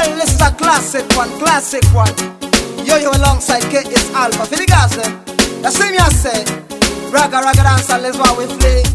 Well, this is a classic one. Yo, alongside KS Alpha. For the guys them, you see me I say, raga dancer, let's go with play.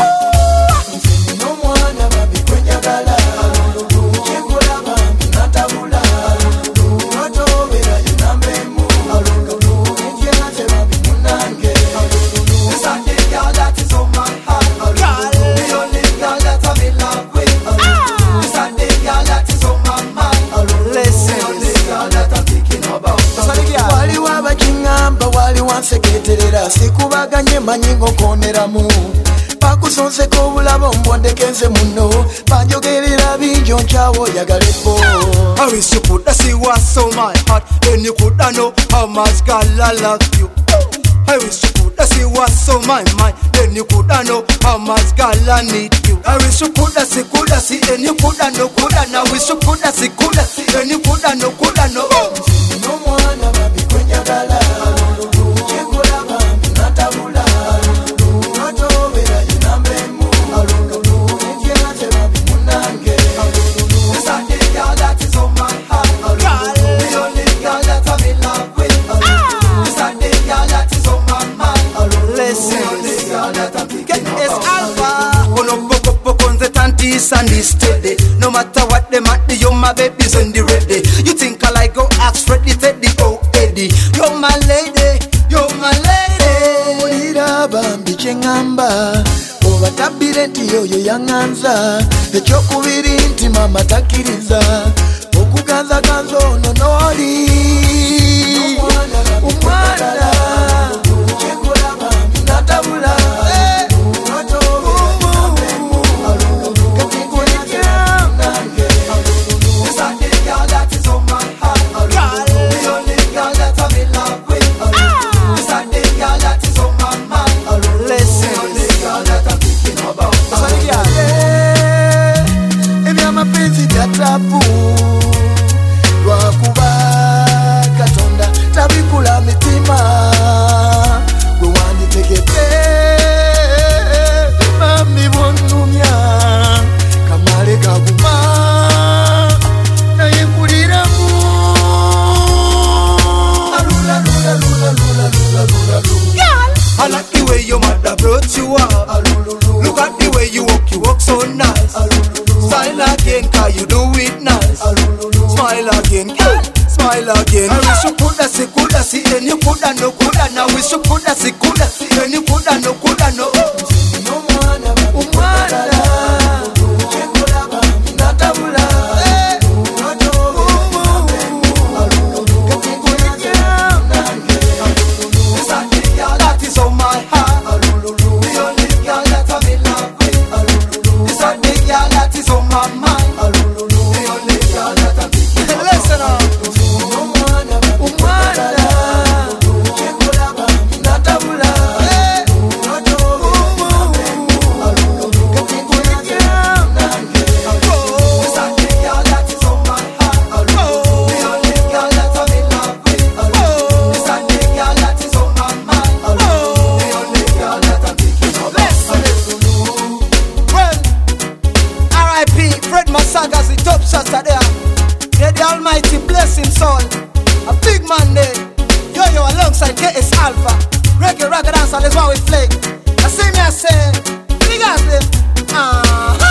No one ever be when you gala. Chekula bambi natabula. Noto wera yunambe mu. Indiana teba bi munange. This a the girl that is on my heart. The only girl that I'm in love with. This a the girl that is on my mind. Listen, the only girl that I'm thinking about. wali waba chingamba wali wanseketerera sikubaganye manyingo koneramu. Pakusonseko obulabo mbondekenze muno banjogerera binjo nchawo yagalepo. I wish you could see what's on my heart. Then you could know how much God I love you. I wish you could see what's on my mind. Then you could know how much God I need you. I wish you could see, then you could know, I wish you could see, then you could know. No one ever be when you gala. Chekula bambi natabula. Noto wera yunambe mu. Indiana teba bi munange. This a the girl that is on my heart. The only girl that I'm in love with. This a the girl that is on my mind. Listen, the only girl that I'm thinking KS about. Alpha. Konze tantis and this steady. No matter what them at the you my baby's on the ready. You think I like go ask Freddy Teddy oh Eddie. You're my lady. Mulira bambi chengamba obatabire nti yoyo yanganza ekyokubiri nti mama takiriza okuganza ganza ono noli umwana chekula bambi natabula. Tapu lwakuba Katonda tabikula mitima gwe wanditegete mami bwonnumya kamale gaguma naye mpuliramu. I like the way your mother brought you up. Look at the way you walk so nice. Smile again, cause you do it nice. Smile again, girl, smile again. I wish you coulda see, then you coulda know. Now wish you coulda see, then you coulda know. Sagas, the top shots are there. May the Almighty bless him soul. A big man there. Yo, alongside KS Alpha. Reggae, raga dancer, let's go with Flake. I see me, I say, big as them.